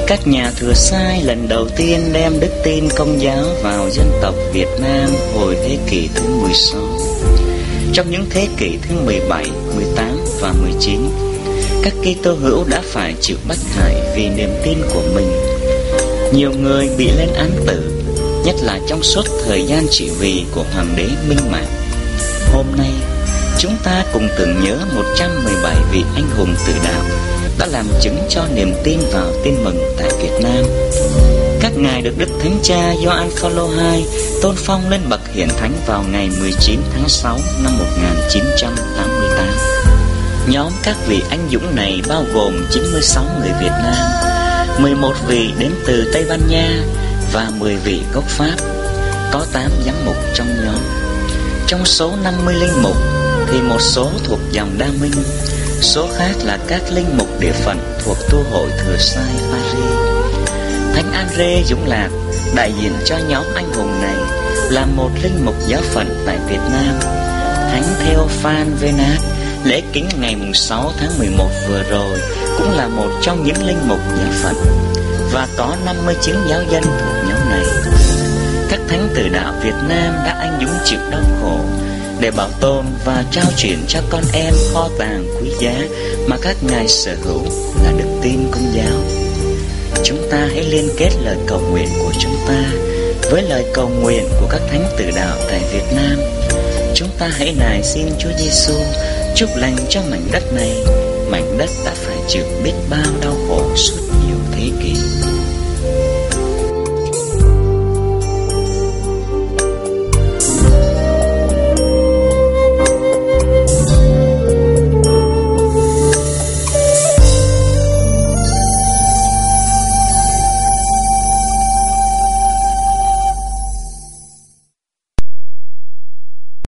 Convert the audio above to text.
Các nhà Thừa Sai lần đầu tiên đem đức tin Công giáo vào dân tộc Việt Nam hồi thế kỷ thứ 16. Trong những thế kỷ thứ 17, 18 và 19, các Kitô hữu đã phải chịu bách hại vì niềm tin của mình. Nhiều người bị lên án tử, nhất là trong suốt thời gian trị vì của Hoàng đế Minh Mạng. Hôm nay, chúng ta cùng tưởng nhớ 117 vị anh hùng tử đạo đã làm chứng cho niềm tin vào tin mừng tại Việt Nam. Các ngài được Đức Thánh Cha Gioan Phaolô II tôn phong lên bậc hiển thánh vào ngày 19 tháng 6 năm 1988. Nhóm các vị anh dũng này bao gồm 96 người Việt Nam, 11 vị đến từ Tây Ban Nha và 10 vị gốc Pháp. Có 8 giám mục trong nhóm. Trong số 50 linh mục thì một số thuộc dòng Đa Minh, số khác là các linh mục địa phận thuộc tu hội Thừa Sai Paris. Thánh André Dũng Lạc, đại diện cho nhóm anh hùng này, là một linh mục giáo phận tại Việt Nam. Thánh Theophan Venat, lễ kính ngày 6 tháng 11 vừa rồi, cũng là một trong những linh mục giáo phận. Và có 59 giáo dân thuộc nhóm này. Các thánh tử đạo Việt Nam đã anh dũng chịu đau khổ để bảo tồn và trao chuyển cho con em kho tàng quý giá mà các ngài sở hữu là đức tin Công giáo. Chúng ta hãy liên kết lời cầu nguyện của chúng ta với lời cầu nguyện của các thánh tử đạo tại Việt Nam. Chúng ta hãy nài xin Chúa Giêsu chúc lành cho mảnh đất này, mảnh đất đã phải chịu biết bao đau khổ suốt nhiều thế kỷ.